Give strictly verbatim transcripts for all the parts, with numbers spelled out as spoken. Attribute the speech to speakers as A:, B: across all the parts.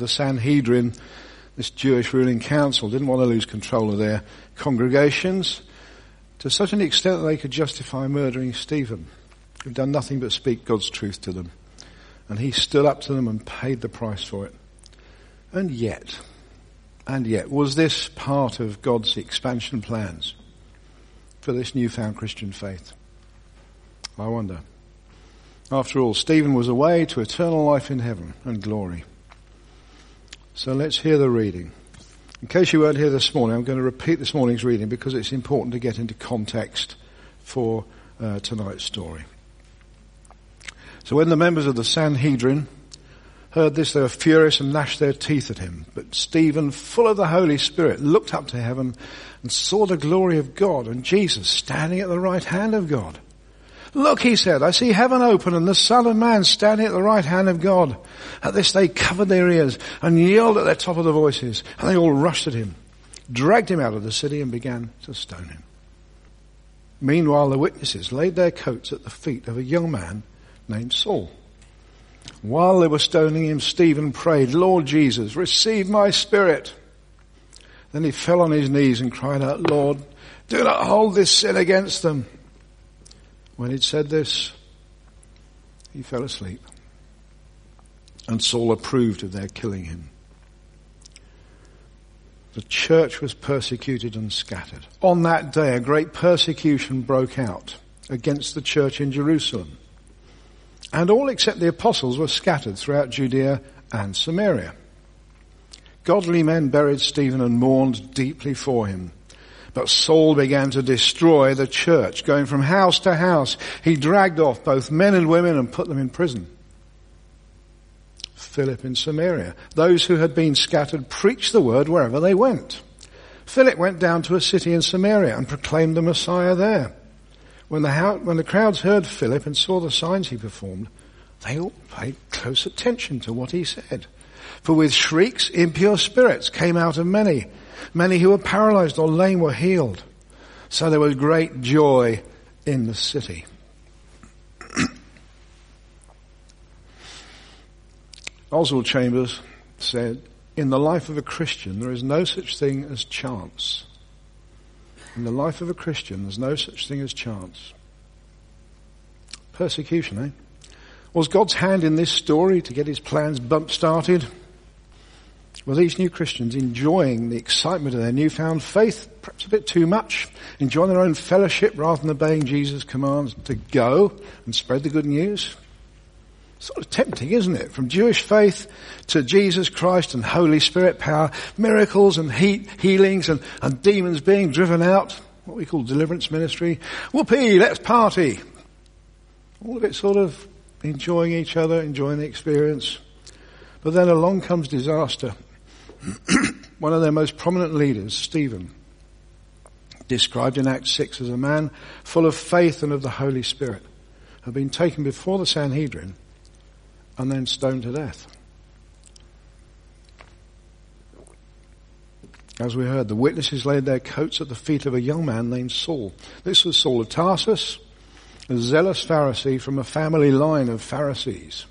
A: the Sanhedrin, this Jewish ruling council, didn't want to lose control of their congregations to such an extent that they could justify murdering Stephen, who'd done nothing but speak God's truth to them. And he stood up to them and paid the price for it. And yet, and yet, was this part of God's expansion plans for this newfound Christian faith? I wonder. After all, Stephen was away to eternal life in heaven and glory. So let's hear the reading. In case you weren't here this morning, I'm going to repeat this morning's reading because it's important to get into context for uh, tonight's story. So when the members of the Sanhedrin heard this, they were furious and gnashed their teeth at him. But Stephen, full of the Holy Spirit, looked up to heaven and saw the glory of God and Jesus standing at the right hand of God. Look, he said, I see heaven open and the Son of Man standing at the right hand of God. At this they covered their ears and yelled at the top of their voices, and they all rushed at him, dragged him out of the city and began to stone him. Meanwhile, the witnesses laid their coats at the feet of a young man named Saul. While they were stoning him, Stephen prayed, Lord Jesus, receive my spirit. Then he fell on his knees and cried out, Lord, do not hold this sin against them. When he'd said this, he fell asleep. And Saul approved of their killing him. The church was persecuted and scattered. On that day, a great persecution broke out against the church in Jerusalem. And all except the apostles were scattered throughout Judea and Samaria. Godly men buried Stephen and mourned deeply for him. But Saul began to destroy the church, going from house to house. He dragged off both men and women and put them in prison. Philip in Samaria. Those who had been scattered preached the word wherever they went. Philip went down to a city in Samaria and proclaimed the Messiah there. When the, when the crowds heard Philip and saw the signs he performed, they all paid close attention to what he said. For with shrieks, impure spirits came out of many. Many who were paralyzed or lame were healed. So there was great joy in the city. Oswald Chambers said, in the life of a Christian, there is no such thing as chance. In the life of a Christian, there's no such thing as chance. Persecution, eh? Was God's hand in this story to get his plans bump-started? Were these new Christians enjoying the excitement of their newfound faith, perhaps a bit too much, enjoying their own fellowship rather than obeying Jesus' commands to go and spread the good news? Sort of tempting, isn't it? From Jewish faith to Jesus Christ and Holy Spirit power, miracles and he- healings and, and demons being driven out, what we call deliverance ministry. Whoopee, let's party. All of it sort of enjoying each other, enjoying the experience. But then along comes disaster. One of their most prominent leaders, Stephen, described in Acts six as a man full of faith and of the Holy Spirit, had been taken before the Sanhedrin and then stoned to death. As we heard, the witnesses laid their coats at the feet of a young man named Saul. This was Saul of Tarsus, a zealous Pharisee from a family line of Pharisees.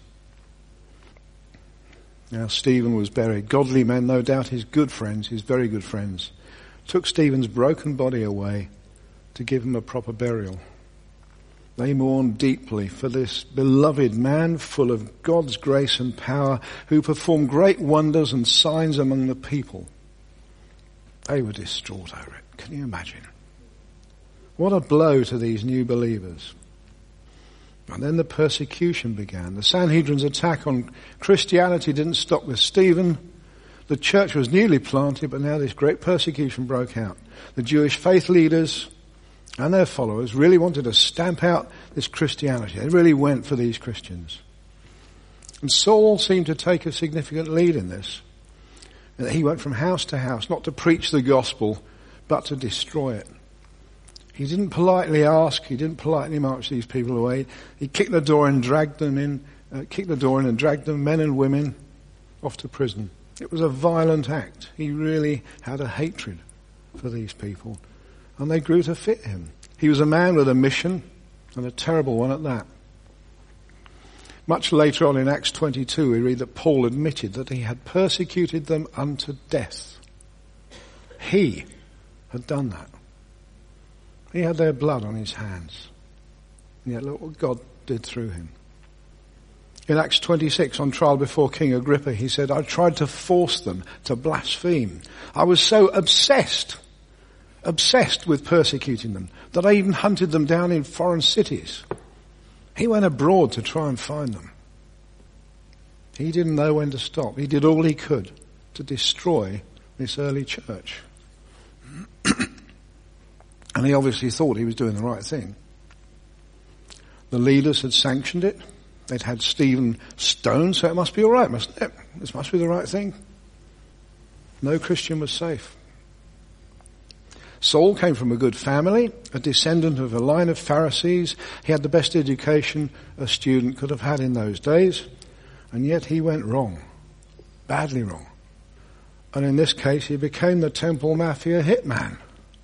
A: Now Stephen was buried. Godly men, no doubt his good friends, his very good friends, took Stephen's broken body away to give him a proper burial. They mourned deeply for this beloved man full of God's grace and power who performed great wonders and signs among the people. They were distraught over it. Can you imagine? What a blow to these new believers. And then the persecution began. The Sanhedrin's attack on Christianity didn't stop with Stephen. The church was newly planted, but now this great persecution broke out. The Jewish faith leaders and their followers really wanted to stamp out this Christianity. They really went for these Christians. And Saul seemed to take a significant lead in this. And he went from house to house, not to preach the gospel, but to destroy it. He didn't politely ask, he didn't politely march these people away. He kicked the door and dragged them in, uh, kicked the door in and dragged them, men and women, off to prison. It was a violent act. He really had a hatred for these people. And they grew to fit him. He was a man with a mission, and a terrible one at that. Much later on in Acts twenty-two, we read that Paul admitted that he had persecuted them unto death. He had done that. He had their blood on his hands. And yet look what God did through him. In Acts twenty-six, on trial before King Agrippa, he said, I tried to force them to blaspheme. I was so obsessed, obsessed with persecuting them, that I even hunted them down in foreign cities. He went abroad to try and find them. He didn't know when to stop. He did all he could to destroy this early church. And he obviously thought he was doing the right thing. The leaders had sanctioned it. They'd had Stephen stoned, so it must be all right, mustn't it? This must be the right thing. No Christian was safe. Saul came from a good family, a descendant of a line of Pharisees. He had the best education a student could have had in those days, and yet he went wrong, badly wrong. And in this case, he became the temple mafia hitman.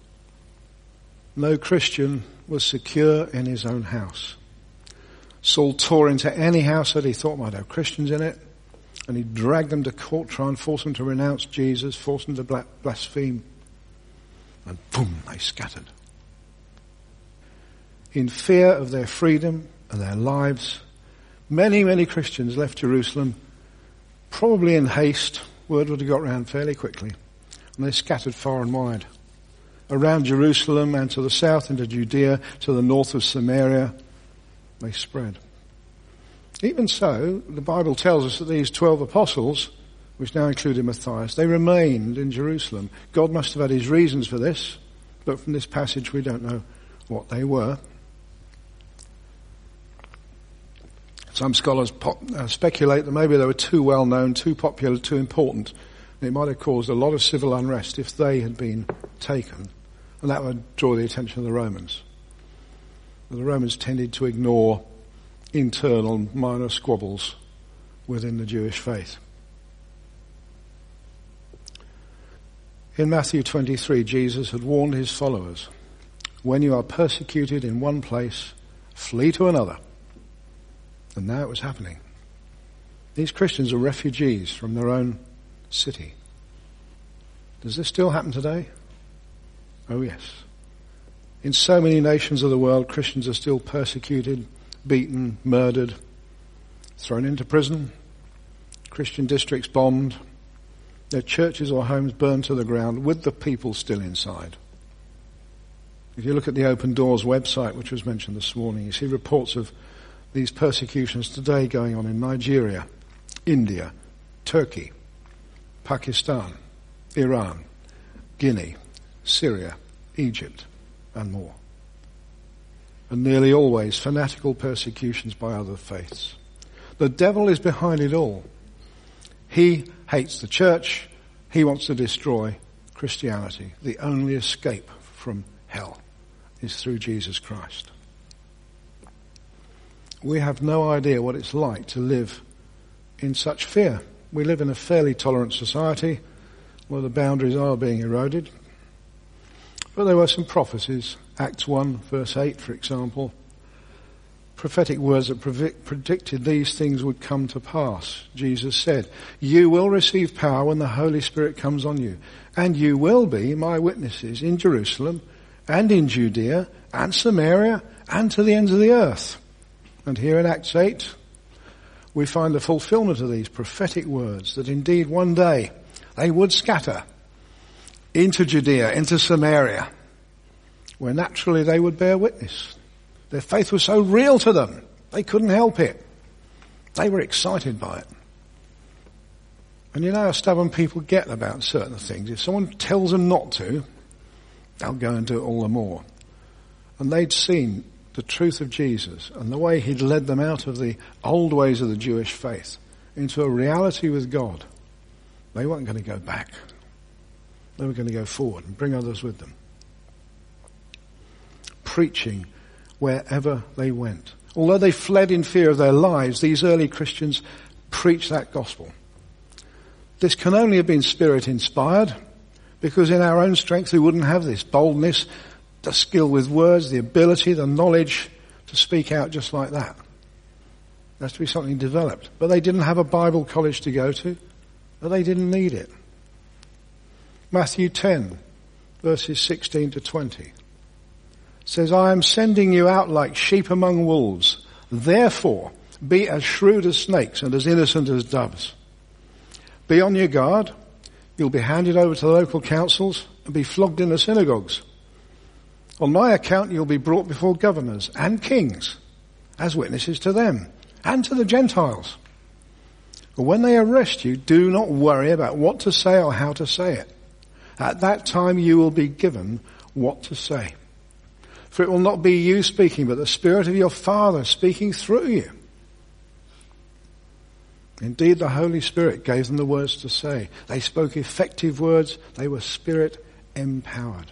A: No Christian was secure in his own house. Saul tore into any house that he thought might have Christians in it, and he dragged them to court, try and force them to renounce Jesus, force them to blaspheme. And boom, they scattered. In fear of their freedom and their lives, many, many Christians left Jerusalem, probably in haste. Word would have got round fairly quickly. And they scattered far and wide. Around Jerusalem and to the south into Judea, to the north of Samaria, they spread. Even so, the Bible tells us that these twelve apostles, which now included Matthias, they remained in Jerusalem. God must have had his reasons for this, but from this passage we don't know what they were. Some scholars pop, uh, speculate that maybe they were too well known, too popular, too important. It might have caused a lot of civil unrest if they had been taken, and that would draw the attention of the Romans. The Romans tended to ignore internal minor squabbles within the Jewish faith. In Matthew twenty-three, Jesus had warned his followers, when you are persecuted in one place, flee to another. And now it was happening. These Christians are refugees from their own city. Does this still happen today? Oh yes. In so many nations of the world, Christians are still persecuted, beaten, murdered, thrown into prison, Christian districts bombed, their churches or homes burned to the ground with the people still inside. If you look at the Open Doors website, which was mentioned this morning, you see reports of these persecutions today going on in Nigeria, India, Turkey, Pakistan, Iran, Guinea, Syria, Egypt, and more. And nearly always fanatical persecutions by other faiths. The devil is behind it all. He hates the church. He wants to destroy Christianity. The only escape from hell is through Jesus Christ. We have no idea what it's like to live in such fear. We live in a fairly tolerant society where the boundaries are being eroded. But there were some prophecies. Acts one, verse eight, for example. Prophetic words that predicted these things would come to pass. Jesus said, you will receive power when the Holy Spirit comes on you, and you will be my witnesses in Jerusalem and in Judea and Samaria and to the ends of the earth. And here in Acts eight, we find the fulfillment of these prophetic words that indeed one day they would scatter into Judea, into Samaria, where naturally they would bear witness. Their faith was so real to them, they couldn't help it. They were excited by it. And you know how stubborn people get about certain things. If someone tells them not to, they'll go and do it all the more. And they'd seen the truth of Jesus and the way he'd led them out of the old ways of the Jewish faith into a reality with God. They weren't going to go back. They were going to go forward and bring others with them. Preaching wherever they went. Although they fled in fear of their lives, these early Christians preached that gospel. This can only have been Spirit inspired, because in our own strength we wouldn't have this boldness, the skill with words, the ability, the knowledge to speak out just like that. There has to be something developed. But they didn't have a Bible college to go to. But they didn't need it. Matthew ten, verses sixteen to twenty. Says, I am sending you out like sheep among wolves. Therefore, be as shrewd as snakes and as innocent as doves. Be on your guard. You'll be handed over to the local councils and be flogged in the synagogues. On my account, you'll be brought before governors and kings as witnesses to them and to the Gentiles. But when they arrest you, do not worry about what to say or how to say it. At that time, you will be given what to say. For it will not be you speaking, but the Spirit of your Father speaking through you. Indeed, the Holy Spirit gave them the words to say. They spoke effective words. They were Spirit empowered.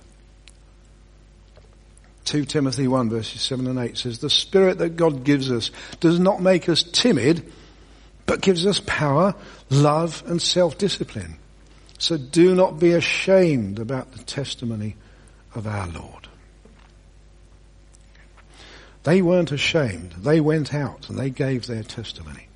A: Second Timothy one, verses seven and eight says, the Spirit that God gives us does not make us timid, but gives us power, love, and self-discipline. So do not be ashamed about the testimony of our Lord. They weren't ashamed. They went out and they gave their testimony.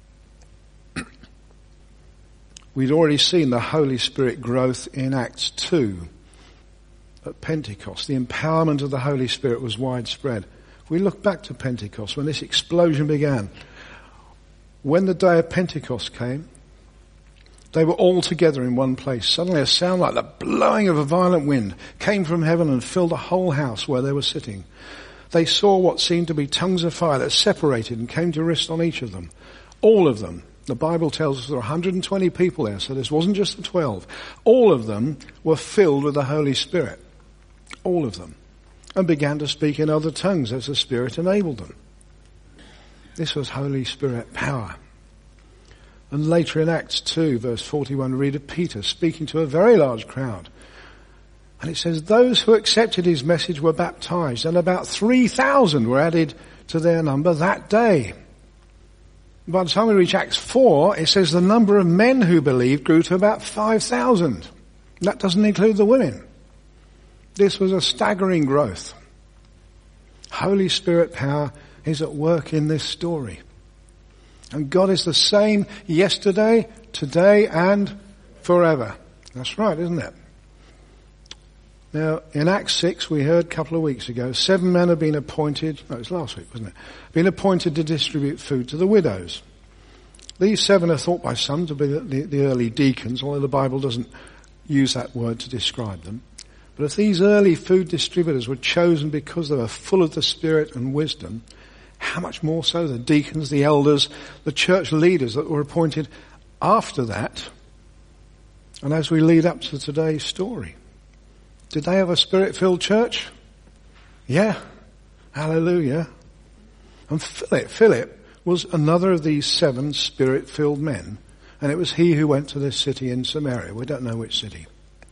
A: We'd already seen the Holy Spirit growth in Acts two at Pentecost. The empowerment of the Holy Spirit was widespread. If we look back to Pentecost, when this explosion began, when the day of Pentecost came, they were all together in one place. Suddenly a sound like the blowing of a violent wind came from heaven and filled the whole house where they were sitting. They saw what seemed to be tongues of fire that separated and came to rest on each of them. All of them. The Bible tells us there were one hundred twenty people there, so this wasn't just the twelve. All of them were filled with the Holy Spirit. All of them. And began to speak in other tongues as the Spirit enabled them. This was Holy Spirit power. And later in Acts two, verse forty-one, we read of Peter speaking to a very large crowd. And it says, those who accepted his message were baptized, and about three thousand were added to their number that day. By the time we reach Acts four, it says the number of men who believed grew to about five thousand. That doesn't include the women. This was a staggering growth. Holy Spirit power is at work in this story. And God is the same yesterday, today, and forever. That's right, isn't it? Now, in Acts six, we heard a couple of weeks ago, seven men have been appointed, no, it was last week, wasn't it? Been appointed to distribute food to the widows. These seven are thought by some to be the, the, the early deacons, although the Bible doesn't use that word to describe them. But if these early food distributors were chosen because they were full of the Spirit and wisdom, how much more so the deacons, the elders, the church leaders that were appointed after that, and as we lead up to today's story. Did they have a Spirit-filled church? Yeah. Hallelujah. And Philip, Philip was another of these seven Spirit-filled men. And it was he who went to this city in Samaria. We don't know which city.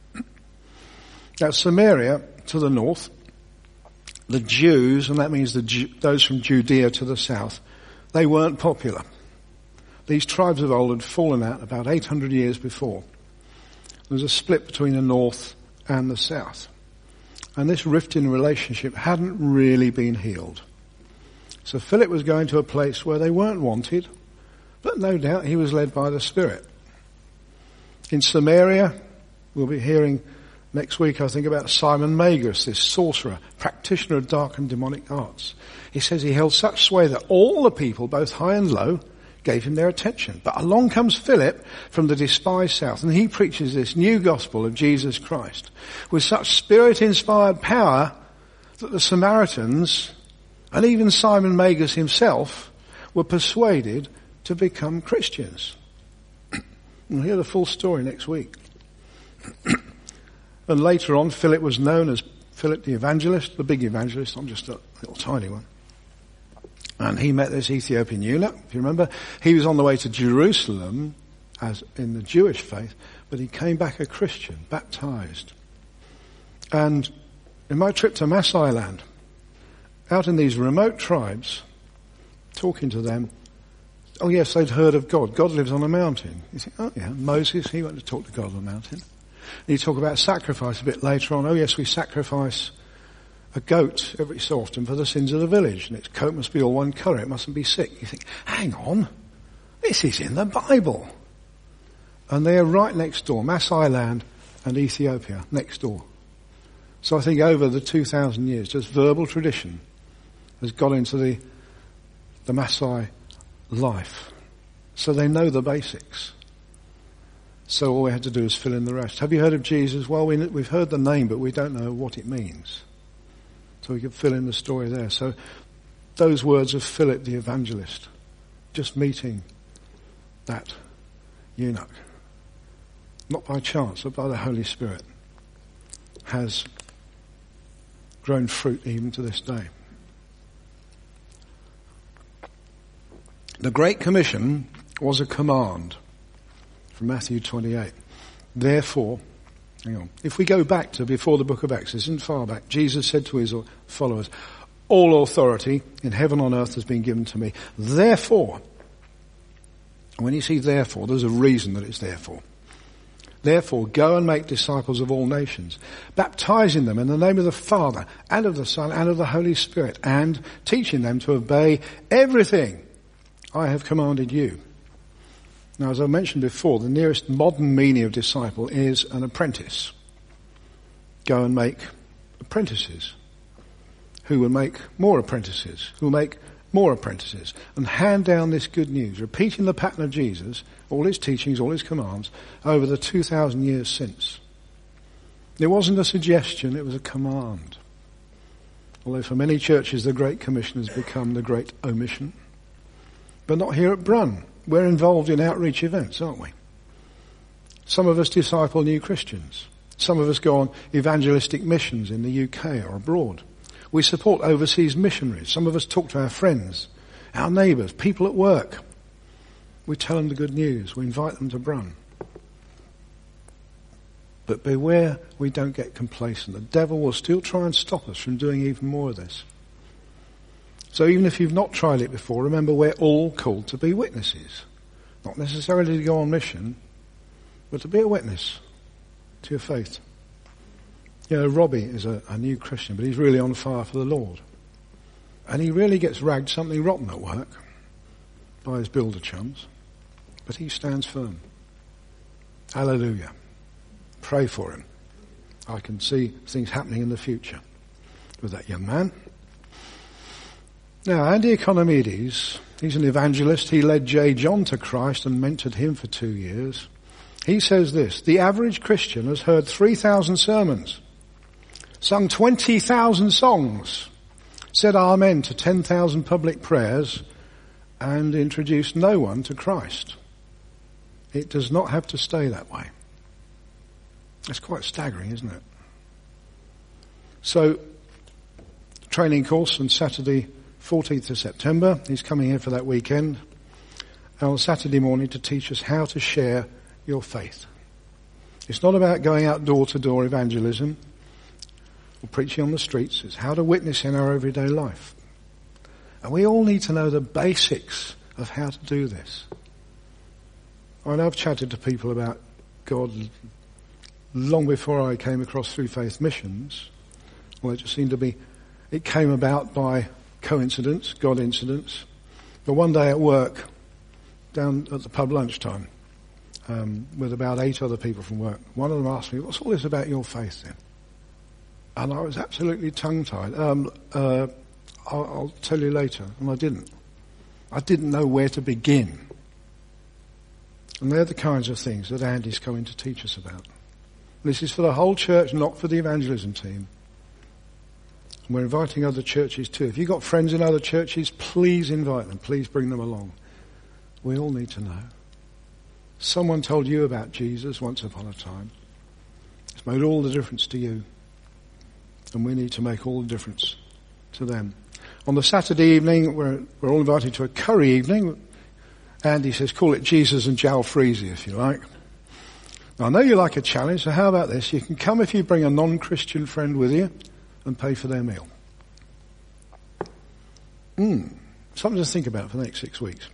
A: Now Samaria, to the north, the Jews, and that means the Jew, those from Judea to the south, they weren't popular. These tribes of old had fallen out about eight hundred years before. There was a split between the north and the south. And this rift in relationship hadn't really been healed. So Philip was going to a place where they weren't wanted, but no doubt he was led by the Spirit. In Samaria, we'll be hearing next week, I think, about Simon Magus, this sorcerer, practitioner of dark and demonic arts. He says he held such sway that all the people, both high and low, gave him their attention. But along comes Philip from the despised south, and he preaches this new gospel of Jesus Christ with such Spirit-inspired power that the Samaritans, and even Simon Magus himself, were persuaded to become Christians. We'll hear the full story next week. And later on, Philip was known as Philip the evangelist, the big evangelist, not just a little tiny one. And he met this Ethiopian eunuch, if you remember. He was on the way to Jerusalem, as in the Jewish faith, but he came back a Christian, baptized. And in my trip to Masai land, out in these remote tribes, talking to them, oh yes, they'd heard of God. God lives on a mountain. You think, oh yeah, Moses, he went to talk to God on the mountain. And you talk about sacrifice a bit later on. Oh yes, we sacrifice a goat every so often for the sins of the village, and its coat must be all one colour, it mustn't be sick. You think, hang on, this is in the Bible. And they're right next door, Masai land and Ethiopia, next door. So I think over the two thousand years, just verbal tradition has got into the, the Masai life. So they know the basics. So all we had to do is fill in the rest. Have you heard of Jesus? Well, we, we've heard the name, but we don't know what it means. So we could fill in the story there. So those words of Philip the evangelist, just meeting that eunuch, not by chance, but by the Holy Spirit, has grown fruit even to this day. The Great Commission was a command from Matthew twenty-eight. Therefore, hang on, if we go back to before the book of Acts, isn't far back, Jesus said to his followers, all authority in heaven and on earth has been given to me. Therefore, when you see therefore, there's a reason that it's therefore. Therefore, go and make disciples of all nations, baptizing them in the name of the Father and of the Son and of the Holy Spirit, and teaching them to obey everything I have commanded you. Now, as I mentioned before, the nearest modern meaning of disciple is an apprentice. Go and make apprentices, who will make more apprentices, who will make more apprentices, and hand down this good news, repeating the pattern of Jesus, all his teachings, all his commands, over the two thousand years since. It wasn't a suggestion, it was a command. Although for many churches the Great Commission has become the Great Omission. But not here at Brun. We're involved in outreach events, aren't we? Some of us disciple new Christians. Some of us go on evangelistic missions in the U K or abroad. We support overseas missionaries. Some of us talk to our friends, our neighbours, people at work. We tell them the good news. We invite them to Brun. But beware we don't get complacent. The devil will still try and stop us from doing even more of this. So even if you've not tried it before, remember we're all called to be witnesses. Not necessarily to go on mission, but to be a witness to your faith. You know, Robbie is a, a new Christian, but he's really on fire for the Lord. And he really gets ragged something rotten at work by his builder chums, but he stands firm. Hallelujah. Pray for him. I can see things happening in the future with that young man. Now, Andy Economides, he's an evangelist. He led J. John to Christ and mentored him for two years. He says this, the average Christian has heard three thousand sermons, sung twenty thousand songs, said amen to ten thousand public prayers, and introduced no one to Christ. It does not have to stay that way. That's quite staggering, isn't it? So, training course on Saturday, fourteenth of September. He's coming here for that weekend. And on Saturday morning to teach us how to share your faith. It's not about going out door to door evangelism or preaching on the streets. It's how to witness in our everyday life. And we all need to know the basics of how to do this. I know I've chatted to people about God long before I came across Through Faith Missions. Well, it just seemed to be, it came about by coincidence, God incidents. But one day at work, down at the pub lunchtime, um, with about eight other people from work, one of them asked me, what's all this about your faith then? And I was absolutely tongue-tied. Um, uh, I'll, I'll tell you later. And I didn't. I didn't know where to begin. And they're the kinds of things that Andy's coming to teach us about. This is for the whole church, not for the evangelism team. And we're inviting other churches too. If you've got friends in other churches, please invite them. Please bring them along. We all need to know. Someone told you about Jesus once upon a time. It's made all the difference to you. And we need to make all the difference to them. On the Saturday evening, we're, we're all invited to a curry evening. Andy says, call it Jesus and Jalfrezi if you like. Now, I know you like a challenge, so how about this? You can come if you bring a non-Christian friend with you and pay for their meal. Hmm, something to think about for the next six weeks.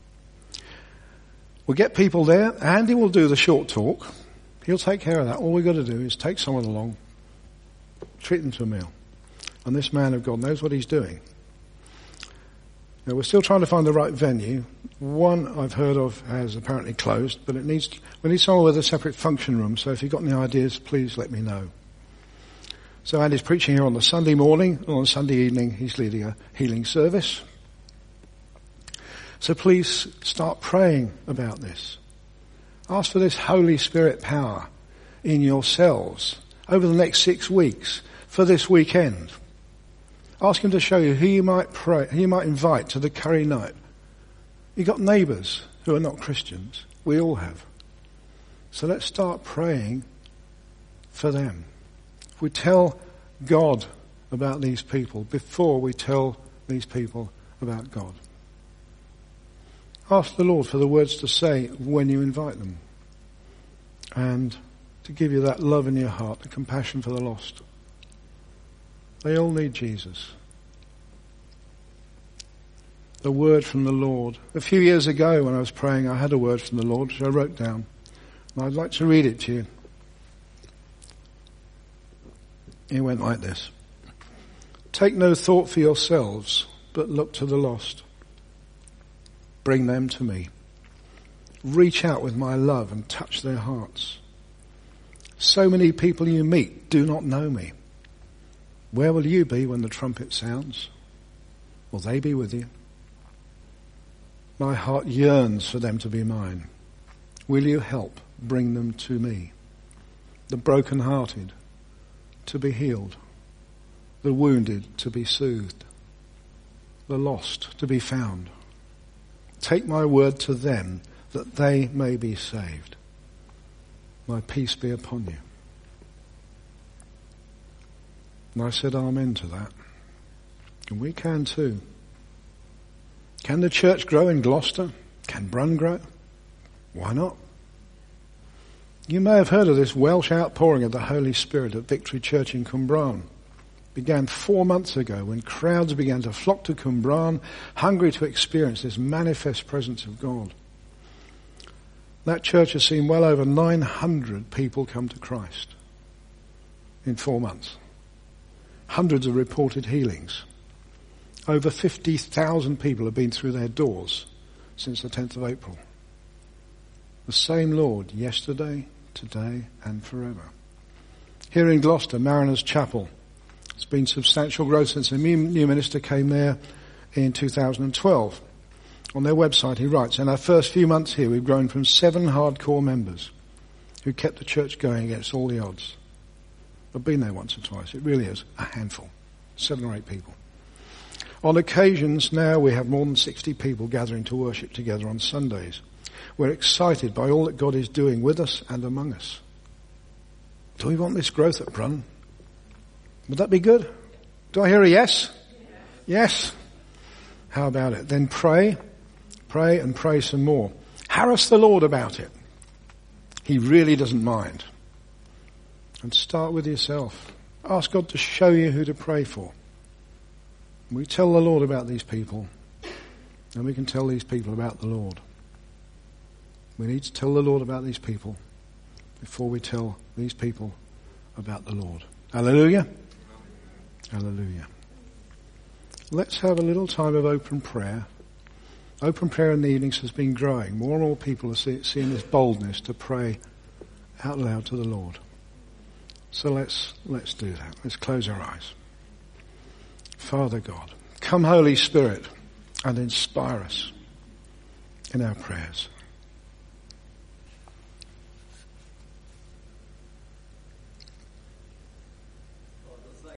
A: We'll get people there. Andy will do the short talk. He'll take care of that. All we've got to do is take someone along, treat them to a meal. And this man of God knows what he's doing. Now, we're still trying to find the right venue. One I've heard of has apparently closed, but it needs, we need someone with a separate function room. So if you've got any ideas, please let me know. So Andy's preaching here on the Sunday morning, and on Sunday evening he's leading a healing service. So please start praying about this. Ask for this Holy Spirit power in yourselves over the next six weeks for this weekend. Ask him to show you who you might pray, who you might invite to the curry night. You've got neighbours who are not Christians. We all have. So let's start praying for them. If we tell God about these people before we tell these people about God. Ask the Lord for the words to say when you invite them. And to give you that love in your heart, the compassion for the lost. They all need Jesus. The word from the Lord. A few years ago when I was praying, I had a word from the Lord, which I wrote down. And I'd like to read it to you. It went like this. Take no thought for yourselves, but look to the lost. Bring them to me. Reach out with my love and touch their hearts. So many people you meet do not know me. Where will you be when the trumpet sounds? Will they be with you? My heart yearns for them to be mine. Will you help bring them to me? The broken-hearted to be healed. The wounded to be soothed. The lost to be found. Take my word to them that they may be saved. My peace be upon you. And I said amen to that. And we can too. Can the church grow in Gloucester? Can Brun grow? Why not? You may have heard of this Welsh outpouring of the Holy Spirit at Victory Church in Cwmbran. It began four months ago when crowds began to flock to Cwmbran, hungry to experience this manifest presence of God. That church has seen well over nine hundred people come to Christ in four months. Hundreds of reported healings. Over fifty thousand people have been through their doors since the tenth of April. The same Lord yesterday, today and forever. Here in Gloucester, Mariners Chapel. It's been substantial growth since a new minister came there in two thousand twelve. On their website he writes, in our first few months here we've grown from seven hardcore members who kept the church going against all the odds. I've been there once or twice. It really is a handful. Seven or eight people. On occasions now we have more than sixty people gathering to worship together on Sundays. We're excited by all that God is doing with us and among us. Do we want this growth at Brun? Would that be good? Do I hear a yes? Yes. How about it? Then pray, pray and pray some more. Harass the Lord about it. He really doesn't mind. And start with yourself. Ask God to show you who to pray for. We tell the Lord about these people, and we can tell these people about the Lord. We need to tell the Lord about these people before we tell these people about the Lord. Hallelujah. Hallelujah. Let's have a little time of open prayer. Open prayer in the evenings has been growing. More and more people are see, seeing this boldness to pray out loud to the Lord. So let's let's do that. Let's close our eyes. Father God, come Holy Spirit and inspire us in our prayers.